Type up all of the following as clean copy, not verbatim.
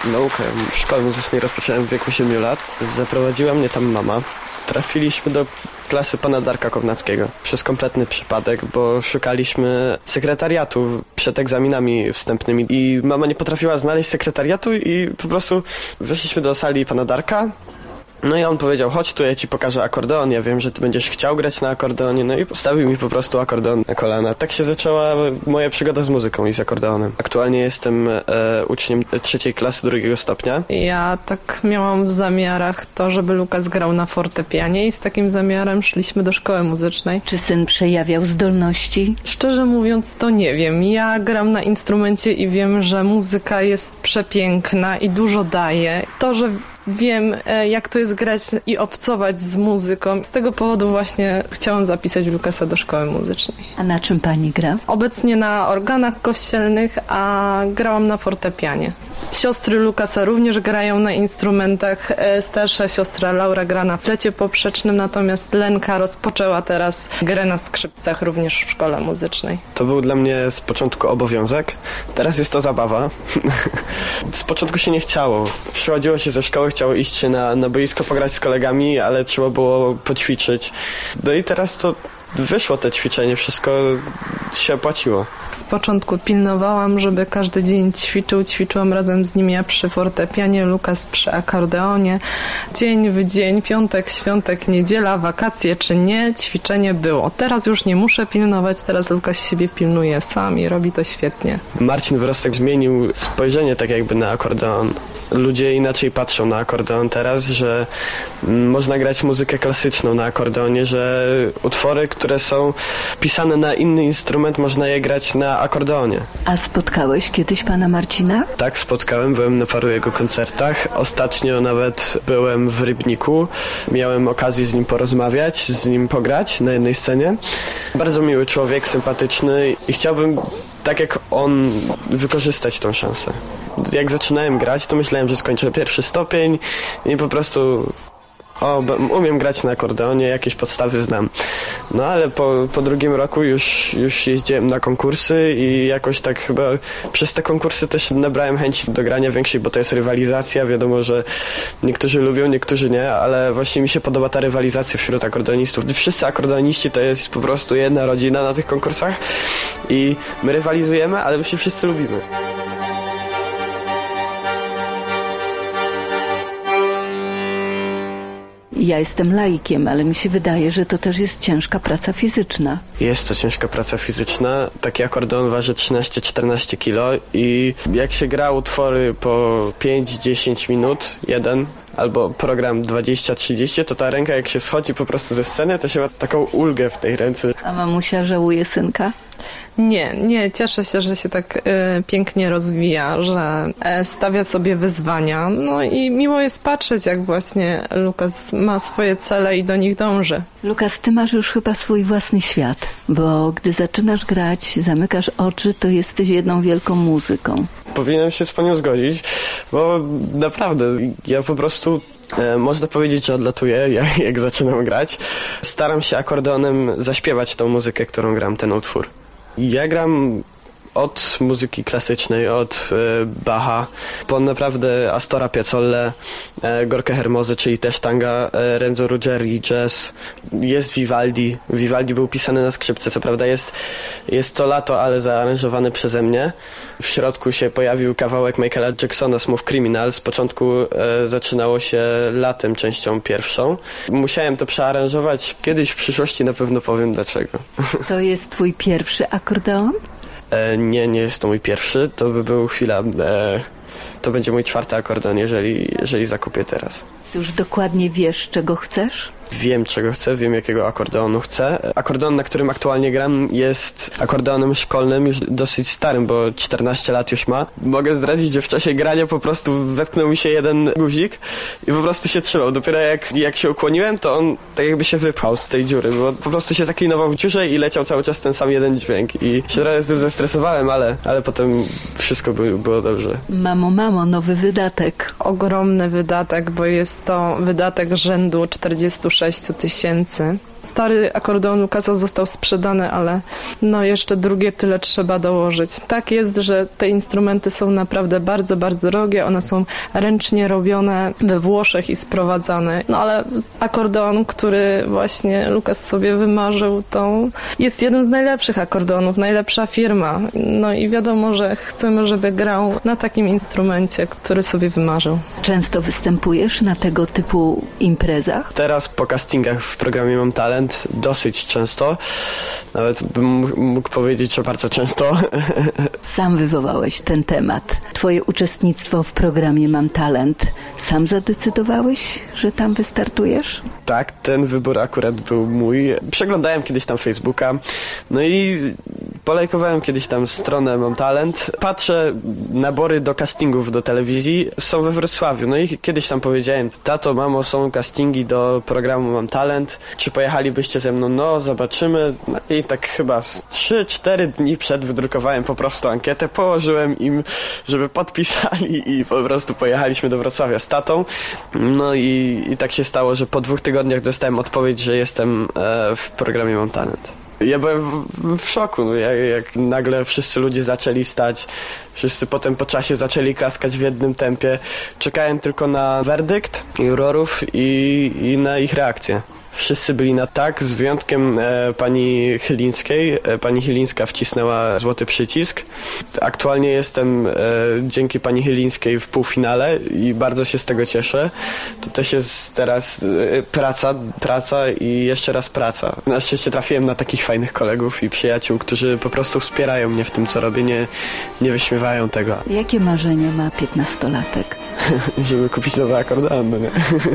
Naukę w szkole muzycznej rozpocząłem w wieku 7 lat. Zaprowadziła mnie tam mama. Trafiliśmy do klasy pana Darka Kownackiego przez kompletny przypadek, bo szukaliśmy sekretariatu przed egzaminami wstępnymi i mama nie potrafiła znaleźć sekretariatu i po prostu weszliśmy do sali pana Darka. No i on powiedział, chodź tu, ja ci pokażę akordeon, ja wiem, że ty będziesz chciał grać na akordeonie, no i postawił mi po prostu akordeon na kolana. Tak się zaczęła moja przygoda z muzyką i z akordeonem. Aktualnie jestem uczniem 3. klasy 2. stopnia. Ja tak miałam w zamiarach to, żeby Lukas grał na fortepianie i z takim zamiarem szliśmy do szkoły muzycznej. Czy syn przejawiał zdolności? Szczerze mówiąc to nie wiem. Ja gram na instrumencie i wiem, że muzyka jest przepiękna i dużo daje. To, że wiem, jak to jest grać i obcować z muzyką. Z tego powodu właśnie chciałam zapisać Lukasa do szkoły muzycznej. A na czym pani gra? Obecnie na organach kościelnych, a grałam na fortepianie. Siostry Lukasa również grają na instrumentach. Starsza siostra Laura gra na flecie poprzecznym, natomiast Lenka rozpoczęła teraz grę na skrzypcach również w szkole muzycznej. To był dla mnie z początku obowiązek, teraz jest to zabawa. Z początku się nie chciało. Przychodziło się ze szkoły, chciało iść się na boisko, pograć z kolegami, ale trzeba było poćwiczyć. No i teraz to wyszło te ćwiczenie, wszystko się opłaciło. Z początku pilnowałam, żeby każdy dzień ćwiczyłam razem z nim, ja przy fortepianie, Lukas przy akordeonie. Dzień w dzień, piątek, świątek, niedziela, wakacje czy nie, ćwiczenie było. Teraz już nie muszę pilnować, teraz Lukas siebie pilnuje sam i robi to świetnie. Marcin Wyrostek zmienił spojrzenie tak jakby na akordeon. Ludzie inaczej patrzą na akordeon teraz, że można grać muzykę klasyczną na akordeonie, że utwory, które są pisane na inny instrument, można je grać na akordeonie. A spotkałeś kiedyś pana Marcina? Tak, spotkałem, byłem na paru jego koncertach. Ostatnio nawet byłem w Rybniku. Miałem okazję z nim porozmawiać, z nim pograć na jednej scenie. Bardzo miły człowiek, sympatyczny i chciałbym tak jak on wykorzystać tą szansę. Jak zaczynałem grać, to myślałem, że skończę 1. stopień i po prostu umiem grać na akordeonie, jakieś podstawy znam. No ale po 2. roku już jeździłem na konkursy i jakoś tak chyba przez te konkursy też nabrałem chęci do grania większej, bo to jest rywalizacja. Wiadomo, że niektórzy lubią, niektórzy nie, ale właśnie mi się podoba ta rywalizacja wśród akordeonistów. Wszyscy akordeoniści to jest po prostu jedna rodzina na tych konkursach i my rywalizujemy, ale my się wszyscy lubimy. Ja jestem laikiem, ale mi się wydaje, że to też jest ciężka praca fizyczna. Jest to ciężka praca fizyczna. Taki akordeon waży 13-14 kilo i jak się gra utwory po 5-10 minut, jeden, albo program 20-30, to ta ręka jak się schodzi po prostu ze sceny, to się ma taką ulgę w tej ręce. A mamusia żałuje synka? Nie, cieszę się, że się tak pięknie rozwija, że stawia sobie wyzwania. No i miło jest patrzeć, jak właśnie Lukas ma swoje cele i do nich dąży. Lukas, ty masz już chyba swój własny świat, bo gdy zaczynasz grać, zamykasz oczy, to jesteś jedną wielką muzyką. Powinienem się z panią zgodzić, bo naprawdę ja po prostu można powiedzieć, że odlatuję, jak zaczynam grać. Staram się akordeonem zaśpiewać tą muzykę, którą gram, ten utwór. Ja gram od muzyki klasycznej, od Bacha, po naprawdę Astora Piazzollę, Gorkę Hermosy, czyli też tanga, Renzo Ruggeri, jazz. Jest Vivaldi. Vivaldi był pisany na skrzypce, co prawda jest to lato, ale zaaranżowany przeze mnie. W środku się pojawił kawałek Michaela Jacksona, Smooth Criminal. Z początku zaczynało się latem, częścią pierwszą. Musiałem to przearanżować. Kiedyś w przyszłości na pewno powiem dlaczego. To jest twój pierwszy akordeon? Nie jest to mój pierwszy. To by był chwila... To będzie mój 4. akordeon, jeżeli zakupię teraz. Ty już dokładnie wiesz, czego chcesz? Wiem, czego chcę, wiem, jakiego akordeonu chcę. Akordeon, na którym aktualnie gram, jest akordeonem szkolnym, już dosyć starym, bo 14 lat już ma. Mogę zdradzić, że w czasie grania po prostu wetknął mi się jeden guzik i po prostu się trzymał. Dopiero jak się ukłoniłem, to on tak jakby się wypchał z tej dziury, bo po prostu się zaklinował w dziurze i leciał cały czas ten sam jeden dźwięk. I się trochę z tym zestresowałem, ale potem wszystko było dobrze. Mamo, nowy wydatek. Ogromny wydatek, bo jest to wydatek rzędu 46 6 000. Stary akordeon Lukasa został sprzedany, ale jeszcze drugie tyle trzeba dołożyć. Tak jest, że te instrumenty są naprawdę bardzo, bardzo drogie. One są ręcznie robione we Włoszech i sprowadzane. Ale akordeon, który właśnie Lukas sobie wymarzył, to jest jeden z najlepszych akordeonów, najlepsza firma. I wiadomo, że chcemy, żeby grał na takim instrumencie, który sobie wymarzył. Często występujesz na tego typu imprezach? Teraz po castingach w programie Mam Talent dosyć często. Nawet bym mógł powiedzieć, że bardzo często. Sam wywołałeś ten temat. Twoje uczestnictwo w programie Mam Talent. Sam zadecydowałeś, że tam wystartujesz? Tak, ten wybór akurat był mój. Przeglądałem kiedyś tam Facebooka, i polajkowałem kiedyś tam stronę Mam Talent. Patrzę, nabory do castingów do telewizji są we Wrocławiu. I kiedyś tam powiedziałem: tato, mamo, są castingi do programu Mam Talent. Czy pojechalibyście ze mną? Zobaczymy. I tak chyba 3-4 dni przed wydrukowałem po prostu ankietę, położyłem im, żeby podpisali i po prostu pojechaliśmy do Wrocławia z tatą. I tak się stało, że po 2 tygodniach dostałem odpowiedź, że jestem w programie Mam Talent. Ja byłem w szoku, jak nagle wszyscy ludzie zaczęli stać, wszyscy potem po czasie zaczęli klaskać w jednym tempie. Czekałem tylko na werdykt jurorów i na ich reakcję. Wszyscy byli na tak, z wyjątkiem pani Chylińskiej. Pani Chylińska wcisnęła złoty przycisk. Aktualnie jestem dzięki pani Chylińskiej w półfinale i bardzo się z tego cieszę. To też jest teraz praca i jeszcze raz praca. Na szczęście trafiłem na takich fajnych kolegów i przyjaciół, którzy po prostu wspierają mnie w tym, co robię, nie wyśmiewają tego. Jakie marzenia ma 15-latek? Żeby kupić nowy akordeon, nie?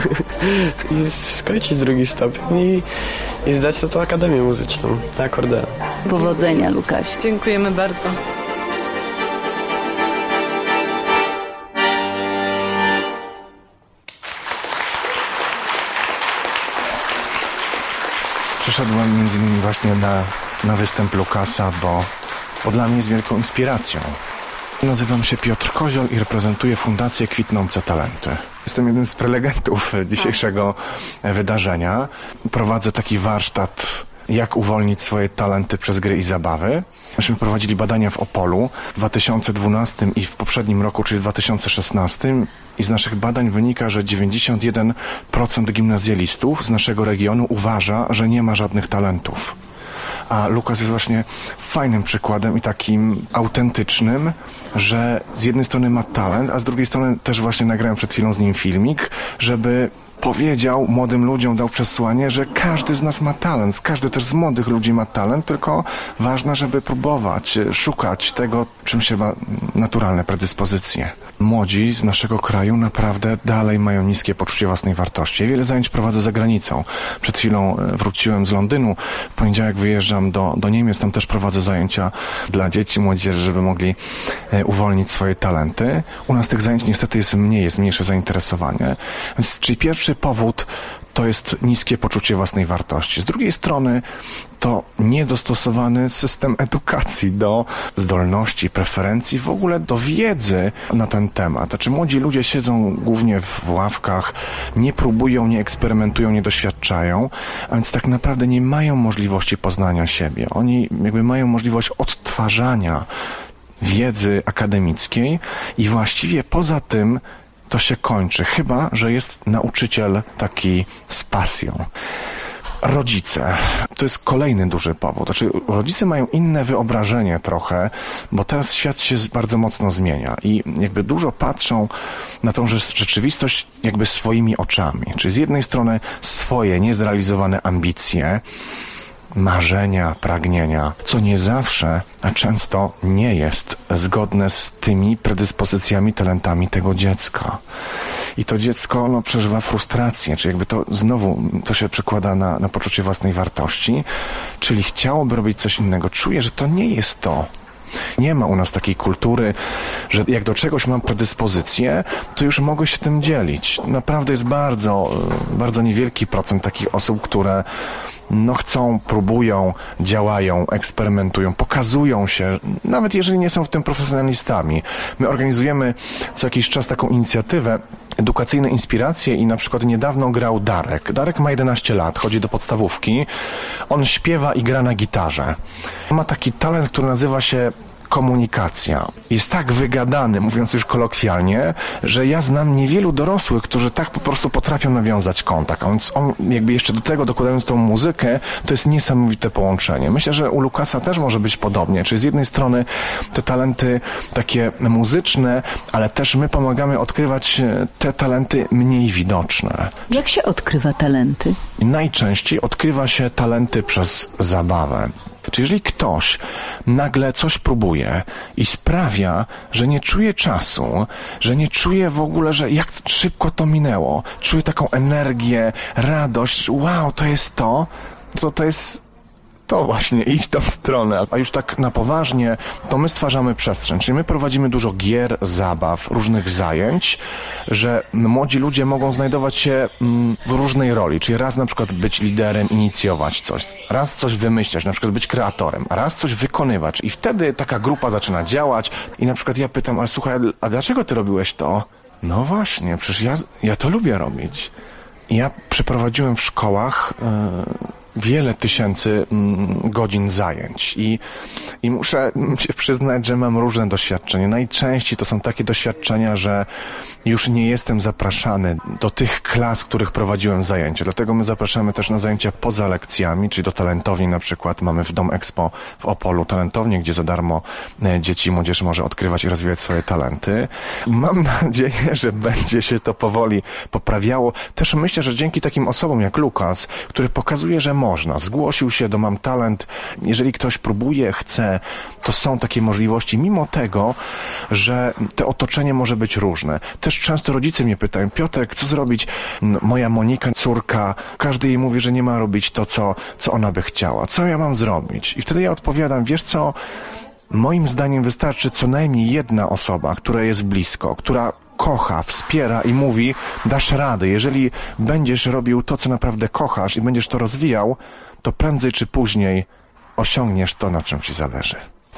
I skończyć 2 stopień i zdać na tą Akademię Muzyczną na akordeon. Powodzenia, Lukaś. Dziękujemy bardzo. Przyszedłem między innymi właśnie na występ Lukasa, bo dla mnie jest wielką inspiracją. Nazywam się Piotr Koziol i reprezentuję Fundację Kwitnące Talenty. Jestem jednym z prelegentów dzisiejszego wydarzenia. Prowadzę taki warsztat, jak uwolnić swoje talenty przez gry i zabawy. Myśmy prowadzili badania w Opolu w 2012 i w poprzednim roku, czyli w 2016. I z naszych badań wynika, że 91% gimnazjalistów z naszego regionu uważa, że nie ma żadnych talentów. A Lukas jest właśnie fajnym przykładem i takim autentycznym, że z jednej strony ma talent, a z drugiej strony też właśnie nagrałem przed chwilą z nim filmik, żeby powiedział młodym ludziom, dał przesłanie, że każdy z nas ma talent, każdy też z młodych ludzi ma talent, tylko ważne, żeby próbować, szukać tego, czym się ma naturalne predyspozycje. Młodzi z naszego kraju naprawdę dalej mają niskie poczucie własnej wartości. Wiele zajęć prowadzę za granicą. Przed chwilą wróciłem z Londynu, w poniedziałek wyjeżdżam do Niemiec, tam też prowadzę zajęcia dla dzieci, młodzieży, żeby mogli uwolnić swoje talenty. U nas tych zajęć niestety jest mniejsze zainteresowanie. Więc, czyli pierwszy powód to jest niskie poczucie własnej wartości. Z drugiej strony to niedostosowany system edukacji do zdolności, preferencji, w ogóle do wiedzy na ten temat. Znaczy młodzi ludzie siedzą głównie w ławkach, nie próbują, nie eksperymentują, nie doświadczają, a więc tak naprawdę nie mają możliwości poznania siebie. Oni jakby mają możliwość odtwarzania wiedzy akademickiej i właściwie poza tym to się kończy, chyba że jest nauczyciel taki z pasją. Rodzice. To jest kolejny duży powód. Znaczy, rodzice mają inne wyobrażenie trochę, bo teraz świat się bardzo mocno zmienia i jakby dużo patrzą na tą rzeczywistość jakby swoimi oczami. Czyli z jednej strony swoje niezrealizowane ambicje, marzenia, pragnienia, co nie zawsze, a często nie jest zgodne z tymi predyspozycjami, talentami tego dziecka. I to dziecko przeżywa frustrację, czyli jakby to znowu to się przekłada na poczucie własnej wartości, czyli chciałoby robić coś innego. Czuje, że to nie jest to. Nie ma u nas takiej kultury, że jak do czegoś mam predyspozycję, to już mogę się tym dzielić. Naprawdę jest bardzo, bardzo niewielki procent takich osób, które chcą, próbują, działają, eksperymentują, pokazują się, nawet jeżeli nie są w tym profesjonalistami. My organizujemy co jakiś czas taką inicjatywę edukacyjne inspiracje i na przykład niedawno grał Darek. Darek ma 11 lat, chodzi do podstawówki. On śpiewa i gra na gitarze. Ma taki talent, który nazywa się komunikacja. Jest tak wygadany, mówiąc już kolokwialnie, że ja znam niewielu dorosłych, którzy tak po prostu potrafią nawiązać kontakt. A więc on jakby jeszcze do tego dokładając tą muzykę, to jest niesamowite połączenie. Myślę, że u Lukasa też może być podobnie. Czyli z jednej strony te talenty takie muzyczne, ale też my pomagamy odkrywać te talenty mniej widoczne. Jak się odkrywa talenty? Najczęściej odkrywa się talenty przez zabawę. Czyli jeżeli ktoś nagle coś próbuje i sprawia, że nie czuje czasu, że nie czuje w ogóle, że jak szybko to minęło, czuje taką energię, radość, wow, to jest to jest to właśnie, idź w tą stronę. A już tak na poważnie, to my stwarzamy przestrzeń, czyli my prowadzimy dużo gier, zabaw, różnych zajęć, że młodzi ludzie mogą znajdować się w różnej roli, czyli raz na przykład być liderem, inicjować coś, raz coś wymyślać, na przykład być kreatorem, a raz coś wykonywać i wtedy taka grupa zaczyna działać i na przykład ja pytam, ale słuchaj, a dlaczego ty robiłeś to? No właśnie, przecież ja to lubię robić. Ja przeprowadziłem w szkołach wiele tysięcy godzin zajęć i muszę się przyznać, że mam różne doświadczenia. Najczęściej to są takie doświadczenia, że już nie jestem zapraszany do tych klas, w których prowadziłem zajęcia. Dlatego my zapraszamy też na zajęcia poza lekcjami, czyli do talentowni na przykład. Mamy w Dom Expo w Opolu talentownię, gdzie za darmo dzieci i młodzież może odkrywać i rozwijać swoje talenty. Mam nadzieję, że będzie się to powoli poprawiało. Też myślę, że dzięki takim osobom jak Lukas, który pokazuje, że można. Zgłosił się do Mam Talent. Jeżeli ktoś próbuje, chce, to są takie możliwości, mimo tego, że to otoczenie może być różne. Też często rodzice mnie pytają, Piotrek, co zrobić? Moja Monika, córka, każdy jej mówi, że nie ma robić to, co ona by chciała. Co ja mam zrobić? I wtedy ja odpowiadam, wiesz co, moim zdaniem wystarczy co najmniej jedna osoba, która jest blisko, która kocha, wspiera i mówi, dasz radę. Jeżeli będziesz robił to, co naprawdę kochasz i będziesz to rozwijał, to prędzej czy później osiągniesz to, na czym ci zależy.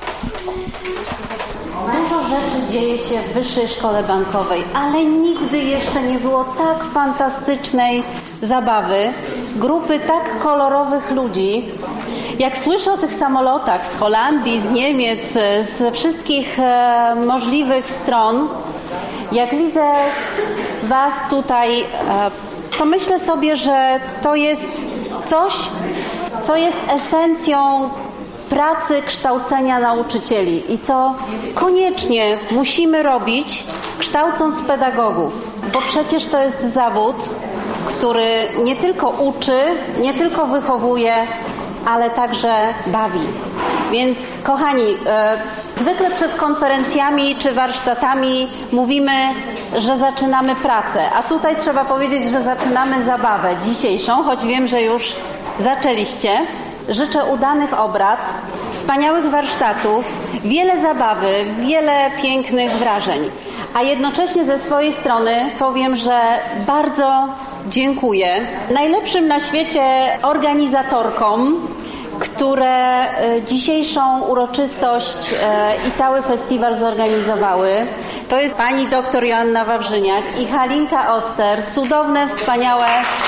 Dużo rzeczy dzieje się w Wyższej Szkole Bankowej, ale nigdy jeszcze nie było tak fantastycznej zabawy, grupy tak kolorowych ludzi. Jak słyszę o tych samolotach z Holandii, z Niemiec, ze wszystkich możliwych stron, jak widzę Was tutaj, to myślę sobie, że to jest coś, co jest esencją pracy kształcenia nauczycieli i co koniecznie musimy robić, kształcąc pedagogów. Bo przecież to jest zawód, który nie tylko uczy, nie tylko wychowuje, ale także bawi. Więc kochani, zwykle przed konferencjami czy warsztatami mówimy, że zaczynamy pracę, a tutaj trzeba powiedzieć, że zaczynamy zabawę dzisiejszą, choć wiem, że już zaczęliście. Życzę udanych obrad, wspaniałych warsztatów, wiele zabawy, wiele pięknych wrażeń. A jednocześnie ze swojej strony powiem, że bardzo dziękuję najlepszym na świecie organizatorkom, które dzisiejszą uroczystość i cały festiwal zorganizowały. To jest pani doktor Joanna Wawrzyniak i Halinka Oster. Cudowne, wspaniałe.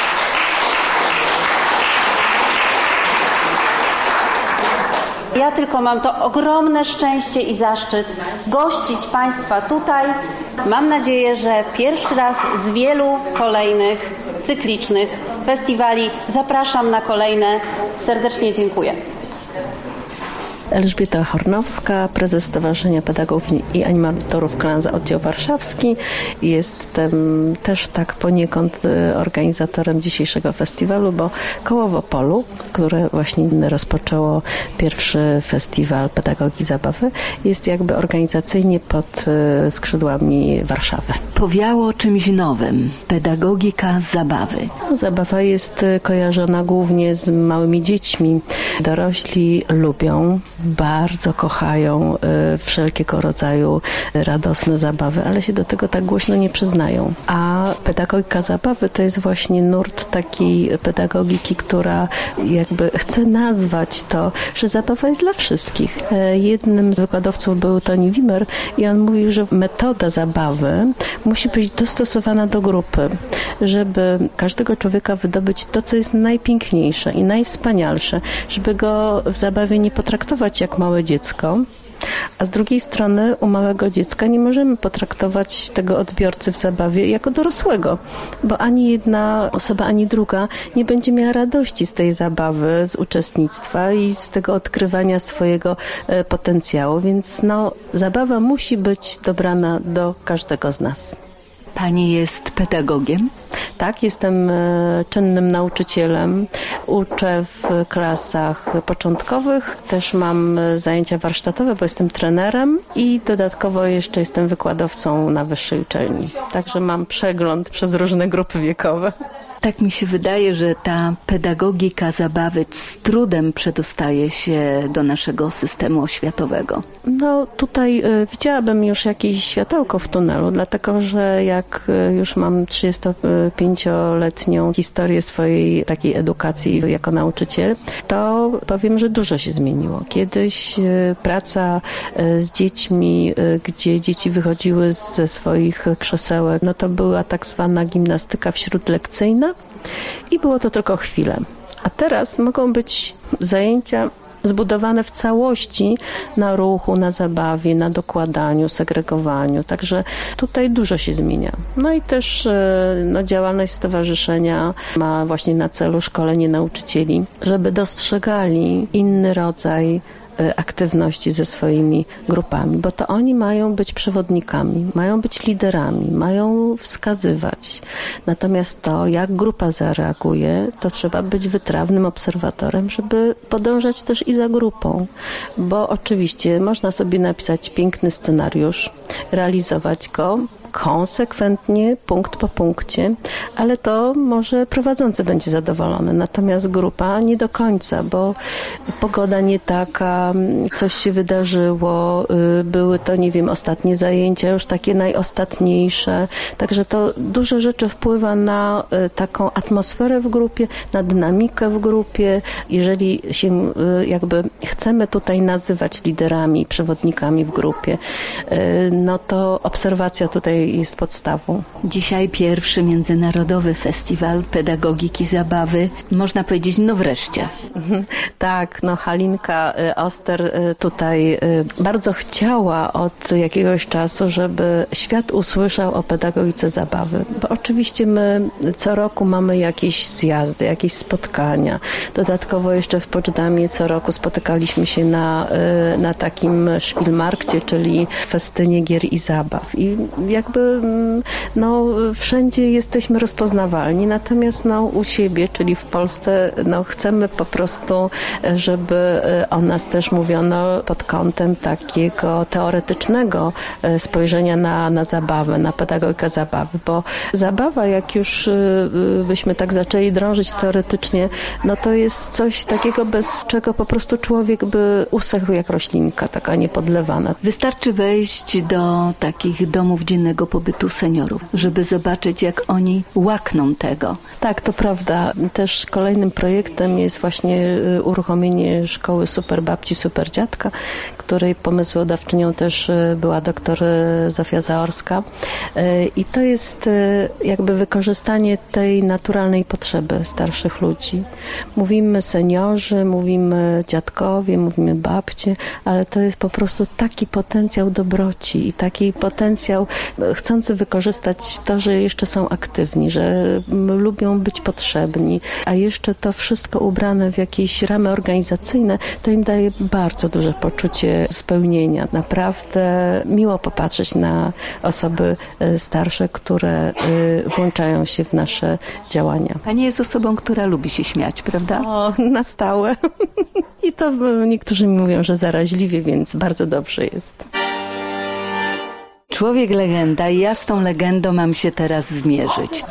Ja tylko mam to ogromne szczęście i zaszczyt gościć Państwa tutaj. Mam nadzieję, że pierwszy raz z wielu kolejnych cyklicznych festiwali. Zapraszam na kolejne. Serdecznie dziękuję. Elżbieta Hornowska, prezes Stowarzyszenia Pedagogów i Animatorów Klanza Oddział Warszawski. Jestem też tak poniekąd organizatorem dzisiejszego festiwalu, bo koło w Opolu, które właśnie rozpoczęło pierwszy festiwal Pedagogiki Zabawy, jest jakby organizacyjnie pod skrzydłami Warszawy. Powiało czymś nowym. Pedagogika zabawy. Zabawa jest kojarzona głównie z małymi dziećmi. Dorośli lubią bardzo kochają wszelkiego rodzaju radosne zabawy, ale się do tego tak głośno nie przyznają. A pedagogika zabawy to jest właśnie nurt takiej pedagogiki, która jakby chce nazwać to, że zabawa jest dla wszystkich. Jednym z wykładowców był Toni Wimmer i on mówił, że metoda zabawy musi być dostosowana do grupy, żeby każdego człowieka wydobyć to, co jest najpiękniejsze i najwspanialsze, żeby go w zabawie nie potraktować jak małe dziecko, a z drugiej strony u małego dziecka nie możemy potraktować tego odbiorcy w zabawie jako dorosłego, bo ani jedna osoba, ani druga nie będzie miała radości z tej zabawy, z uczestnictwa i z tego odkrywania swojego potencjału, więc zabawa musi być dobrana do każdego z nas. Pani jest pedagogiem? Tak, jestem czynnym nauczycielem. Uczę w klasach początkowych. Też mam zajęcia warsztatowe, bo jestem trenerem i dodatkowo jeszcze jestem wykładowcą na wyższej uczelni. Także mam przegląd przez różne grupy wiekowe. Tak mi się wydaje, że ta pedagogika zabawy z trudem przedostaje się do naszego systemu oświatowego. Tutaj widziałabym już jakieś światełko w tunelu, dlatego że jak już mam 35-letnią historię swojej takiej edukacji jako nauczyciel, to powiem, że dużo się zmieniło. Kiedyś praca z dziećmi, gdzie dzieci wychodziły ze swoich krzesełek, to była tak zwana gimnastyka wśródlekcyjna i było to tylko chwilę. A teraz mogą być zajęcia zbudowane w całości na ruchu, na zabawie, na dokładaniu, segregowaniu. Także tutaj dużo się zmienia. I też działalność stowarzyszenia ma właśnie na celu szkolenie nauczycieli, żeby dostrzegali inny rodzaj aktywności ze swoimi grupami, bo to oni mają być przewodnikami, mają być liderami, mają wskazywać. Natomiast to, jak grupa zareaguje, to trzeba być wytrawnym obserwatorem, żeby podążać też i za grupą, bo oczywiście można sobie napisać piękny scenariusz, realizować go konsekwentnie, punkt po punkcie, ale to może prowadzący będzie zadowolony, natomiast grupa nie do końca, bo pogoda nie taka, coś się wydarzyło, były to, ostatnie zajęcia, już takie najostatniejsze, także to dużo rzeczy wpływa na taką atmosferę w grupie, na dynamikę w grupie. Jeżeli się chcemy tutaj nazywać liderami, przewodnikami w grupie, to obserwacja tutaj jest podstawą. Dzisiaj pierwszy Międzynarodowy Festiwal Pedagogiki Zabawy. Można powiedzieć, wreszcie. Tak, Halinka Oster tutaj bardzo chciała od jakiegoś czasu, żeby świat usłyszał o pedagogice zabawy. Bo oczywiście my co roku mamy jakieś zjazdy, jakieś spotkania. Dodatkowo jeszcze w Poczdamie co roku spotykaliśmy się na takim Spielmarkcie, czyli festynie gier i zabaw. I wszędzie jesteśmy rozpoznawalni, natomiast u siebie, czyli w Polsce, chcemy po prostu, żeby o nas też mówiono pod kątem takiego teoretycznego spojrzenia na zabawę, na pedagogikę zabawy, bo zabawa, jak już byśmy tak zaczęli drążyć teoretycznie, to jest coś takiego, bez czego po prostu człowiek by usechł jak roślinka, taka niepodlewana. Wystarczy wejść do takich domów dziennego pobytu seniorów, żeby zobaczyć, jak oni łakną tego. Tak, to prawda. Też kolejnym projektem jest właśnie uruchomienie szkoły Super Babci, Super Dziadka, której pomysłodawczynią też była doktor Zofia Zaorska. I to jest wykorzystanie tej naturalnej potrzeby starszych ludzi. Mówimy seniorzy, mówimy dziadkowie, mówimy babcie, ale to jest po prostu taki potencjał dobroci i taki potencjał chcący wykorzystać to, że jeszcze są aktywni, że lubią być potrzebni, a jeszcze to wszystko ubrane w jakieś ramy organizacyjne, to im daje bardzo duże poczucie spełnienia. Naprawdę miło popatrzeć na osoby starsze, które włączają się w nasze działania. Pani jest osobą, która lubi się śmiać, prawda? Na stałe. I to niektórzy mi mówią, że zaraźliwie, więc bardzo dobrze jest. Człowiek legenda i ja z tą legendą mam się teraz zmierzyć.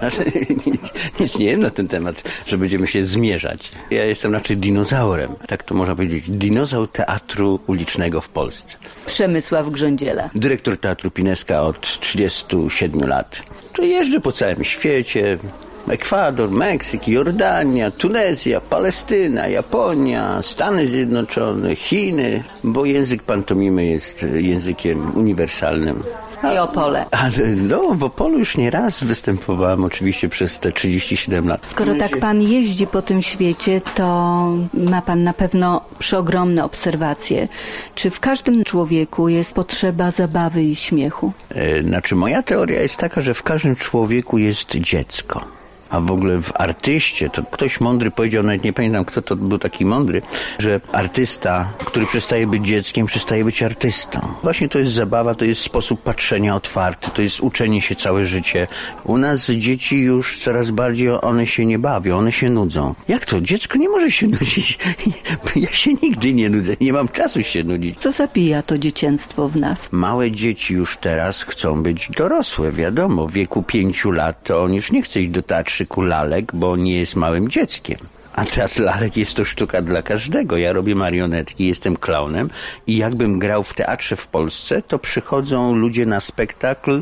Nic nie wiem na ten temat, że będziemy się zmierzać. Ja jestem raczej dinozaurem, tak to można powiedzieć. Dinozaur teatru ulicznego w Polsce. Przemysław Grządziela. Dyrektor Teatru Pineska od 37 lat. To jeżdżę po całym świecie. Ekwador, Meksyk, Jordania, Tunezja, Palestyna, Japonia, Stany Zjednoczone, Chiny, bo język pantomimy jest językiem uniwersalnym. I Opole. Ale w Opolu już nie raz występowałem, oczywiście przez te 37 lat. Skoro tak pan jeździ po tym świecie, to ma pan na pewno przeogromne obserwacje. Czy w każdym człowieku jest potrzeba zabawy i śmiechu? Znaczy moja teoria jest taka, że w każdym człowieku jest dziecko. A w ogóle w artyście, to ktoś mądry powiedział, nawet nie pamiętam kto to był taki mądry, że artysta, który przestaje być dzieckiem, przestaje być artystą. Właśnie to jest zabawa, to jest sposób patrzenia otwarty, to jest uczenie się całe życie. U nas dzieci już coraz bardziej one się nie bawią, one się nudzą. Jak to? Dziecko nie może się nudzić. Ja się nigdy nie nudzę, nie mam czasu się nudzić. Co zabija to dzieciństwo w nas? Małe dzieci już teraz chcą być dorosłe, wiadomo. W wieku 5 lat to on już nie chce iść do teatrzyku lalek, bo nie jest małym dzieckiem. A teatr lalek jest to sztuka dla każdego. Ja robię marionetki, jestem klaunem i jakbym grał w teatrze w Polsce, to przychodzą ludzie na spektakl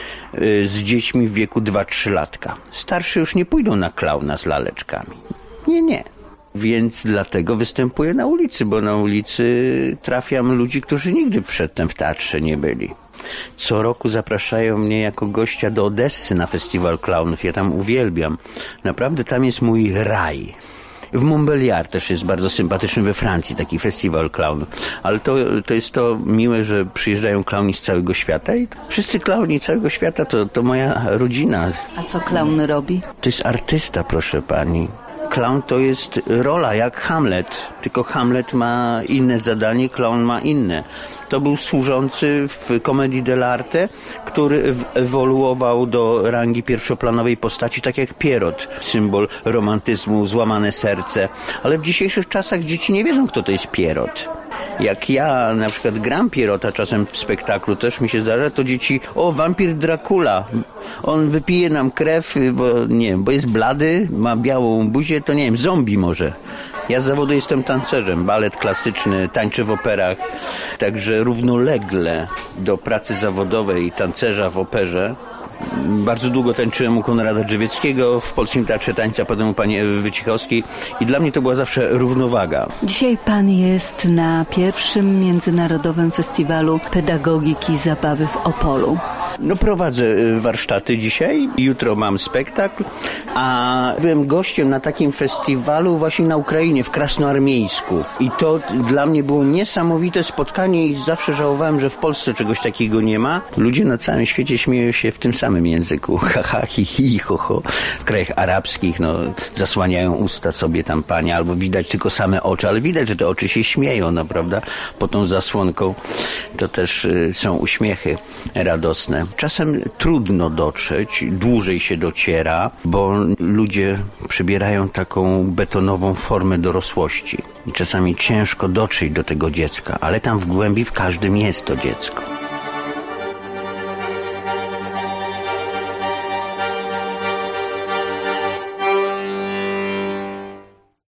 z dziećmi w wieku 2-3 latka. Starszy już nie pójdą na klauna z laleczkami. Nie. Więc dlatego występuję na ulicy, bo na ulicy trafiam ludzi, którzy nigdy przedtem w teatrze nie byli. Co roku zapraszają mnie jako gościa do Odessy na festiwal klaunów. Ja tam uwielbiam. Naprawdę tam jest mój raj. W Montbéliard też jest bardzo sympatyczny, we Francji taki festiwal klaunów. Ale to jest to miłe, że przyjeżdżają klauni z całego świata i wszyscy klauni całego świata to moja rodzina. A co klaun robi? To jest artysta, proszę pani. Klaun to jest rola jak Hamlet, tylko Hamlet ma inne zadanie, klaun ma inne. To był służący w Comedii dell'arte, który ewoluował do rangi pierwszoplanowej postaci, tak jak Pierrot, symbol romantyzmu, złamane serce. Ale w dzisiejszych czasach dzieci nie wiedzą, kto to jest Pierrot. Jak ja na przykład gram Pierrota czasem w spektaklu, też mi się zdarza, to dzieci, wampir Dracula, on wypije nam krew, bo jest blady, ma białą buzię, to nie wiem, zombie może. Ja z zawodu jestem tancerzem, balet klasyczny, tańczę w operach, także równolegle do pracy zawodowej tancerza w operze. Bardzo długo tańczyłem u Konrada Drzewieckiego w Polskim Teatrze Tańca, potem u pani Ewy Wycichowskiej i dla mnie to była zawsze równowaga. Dzisiaj pan jest na pierwszym Międzynarodowym Festiwalu Pedagogiki i Zabawy w Opolu. Prowadzę warsztaty dzisiaj, jutro mam spektakl, a byłem gościem na takim festiwalu właśnie na Ukrainie, w Krasnoarmiejsku. I to dla mnie było niesamowite spotkanie i zawsze żałowałem, że w Polsce czegoś takiego nie ma. Ludzie na całym świecie śmieją się w tym samym języku. Ha, ha, hi, hi, ho, ho. W krajach arabskich, zasłaniają usta sobie tam panie, albo widać tylko same oczy, ale widać, że te oczy się śmieją, prawda? Pod tą zasłonką to też są uśmiechy radosne. Czasem trudno dotrzeć, dłużej się dociera, bo ludzie przybierają taką betonową formę dorosłości. I czasami ciężko dotrzeć do tego dziecka, ale tam w głębi w każdym jest to dziecko.